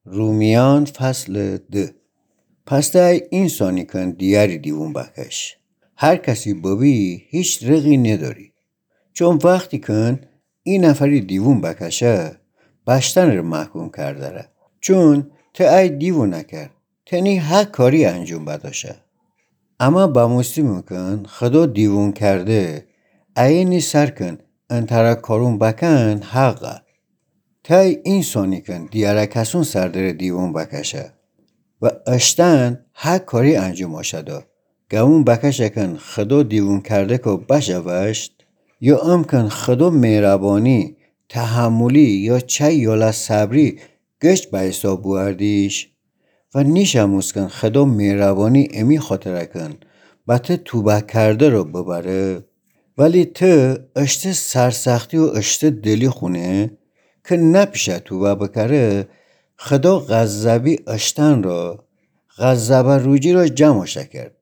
رومیان فصل 2. پس ده انسانی کن دیاری دیوون بکش. هر کسی ببی هیچ رقی نداری. چون وقتی کن این نفری دیوون بکشه بشتن رو محکوم کرده را. چون ته ای دیوون نکرد تنی هر کاری انجام بداشه. اما با مسلم کن خدا دیوون کرده اینی سر کن انترا کارون بکن حقه. تای انسانی کن دیاره کسون سردر دیوون بکشه و اشتن هر کاری انجام آشده گمون بکشه کن خدا دیوون کرده که بشوشت یا کن خدا مهربانی تحملی یا چه یالا صبری گشت به حساب بوردیش و نیشموز کن خدا مهربانی امی خاطره کن بطه توبه کرده رو ببره ولی ته اشته سرسختی و اشته دلی خونه که نپیشه توبه بکره خدا غضبی اشتن را غضب روجی را جمعش کرد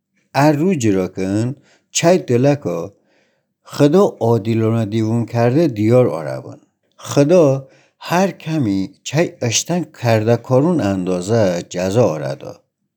روجی را کن چای دلکا خدا عادلانه دیوون کرده دیار آرابان خدا هر کمی چای اشتن کرده کارون اندازه جزا آرده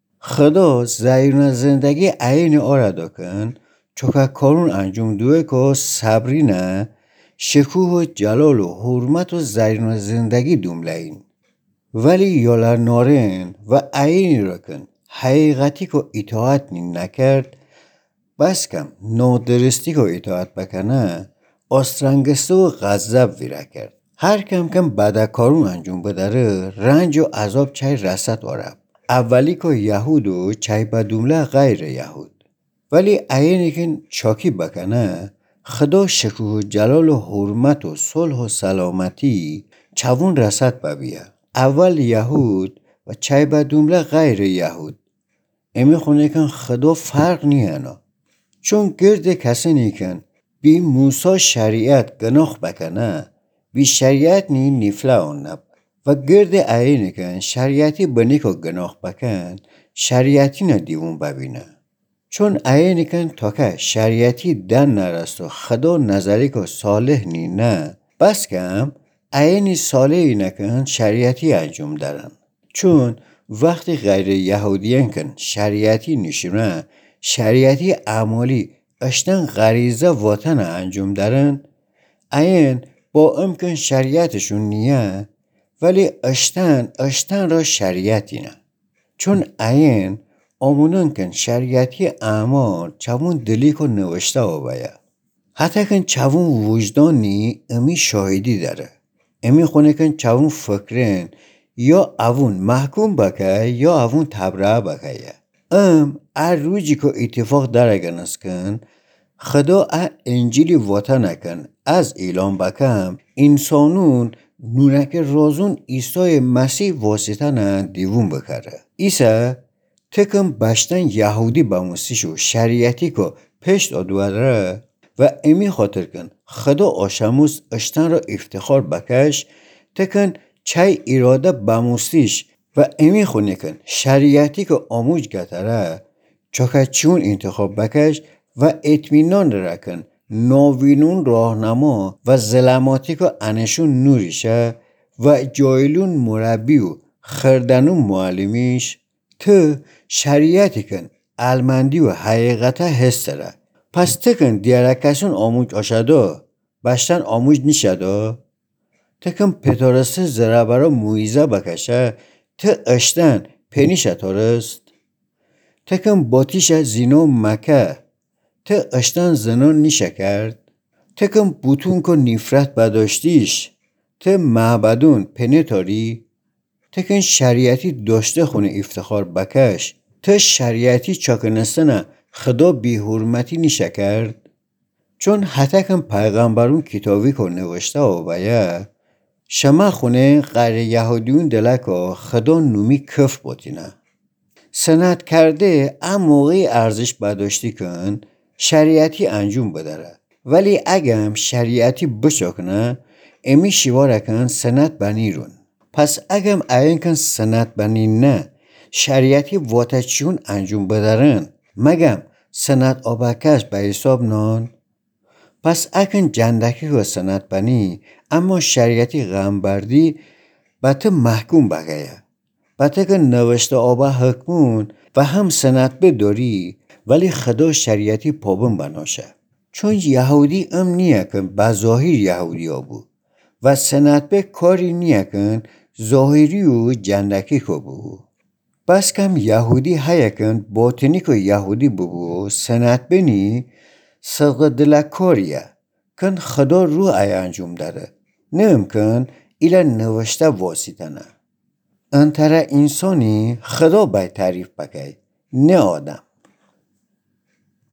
خدا زیرون زندگی عین آرده کن چوکا کارون انجام دوه که صبری نه شکوه و جلال و حرمت و زیرون زندگی دوملین ولی یالر نارن و عینی را کن حقیقتی که اطاعت نکرد بس کم نادرستی که اطاعت بکنه آسترنگسته و غضب ویره کرد هر کم بدکارون انجام بداره رنج و عذاب چای رسد آرد اولی که یهود و چای بدومله غیر یهود ولی عینی که چاکی بکنه خدا شکوه و جلال و حرمت و صلح و سلامتی چوون رسد ببیه اول یهود و چای بدومله غیر یهود امی خونه کن خدا فرق نیانا چون گرد کسی نیکن بی موسی شریعت گناه بکنه بی شریعت نفله آن نب و گرد عینی کن شریعتی بنی که گناه بکن شریعتی ندیوون ببینه چون عینی کن تا که شریعتی دن نرست و خدا نظری که صالح نه بس کم عینی صالحی نکن شریعتی انجام دارن چون وقتی غیر یهودیان کن شریعتی نشونه شریعتی اعمالی اشتن غریزه وطن انجام دارن عین با امکن شریعتشون نیه ولی اشتن را شریعتی نه چون عین آمونن کن شریعتی اعمال چون دلی که نوشته آبایه حتی کن چون وجدانی امی شاهدی داره امی خونه کن چون فکرین یا اوون محکوم بکه یا اوون تبرعه بکه روزی که اتفاق درگنست کن خدا انجیلی وطن کن از اعلام بکم انسانون نونک رازون عیسی مسیح واسطه نه دیوون بکره عیسی تکم بشتن یهودی بموسیشو شریعتی که پشت آدواره و امی خاطر کن خدا آشموز اشتن را افتخار بکش تکن چای اراده بموسیش و امی خونه کن شریعتی که آموج گتره چاکه چون انتخاب بکش و اطمینان رکن ناوینون راهنما و ظلماتی که انشون نوریشه و جایلون مربی و خردنون معلمیش تو شریعتی کن المندی و حقیقتا هستره پس تکن دیاره کسون آموج آشده بشتن آموج نشده تکن پتارسته زرابرا مویزه بکشه ته اشتن پنیشه تارست تکن باتیش زینو مکه ته اشتن زنان نیشه کرد تکن بوتون که نفرت بداشتیش ته معبدون پنه تاری تکن شریعتی داشته خونه افتخار بکش ته شریعتی چاکنستنه خدا بی حرمتی نیشه کرد چون حتی کن پیغمبرون کتابی که نوشته آبایه شما خونه غیر یهودیون دلکا خدا نومی کف باتینه سند کرده موقعی ارزش بداشتی کن شریعتی انجام بداره ولی اگم شریعتی بچاکنه امی شیواره کن سند بنیرون پس اگم این کن سند بنی نه شریعتی واتچیون انجام بدارن مگم سند آبکش به حساب نان پس اکن جندکی که سند بنی اما شریعتی غم بردی بته محکوم بگه. بته که نوشته آبا حکمون و هم سنت بداری ولی خدا شریعتی پابون بناشه. چون یهودی نیه که بظاهر یهودی ها بود و سنت به کاری نیه که ظاهری و جندکی که بود. بس کم یهودی هیا کن باطنی که یهودی ببو سنت بینی صدق دلکاریه کن خدا رو انجام داره نه امکن ایلا نوشته واسطه نه. انتره انسانی خدا باید تعریف بکن نه آدم.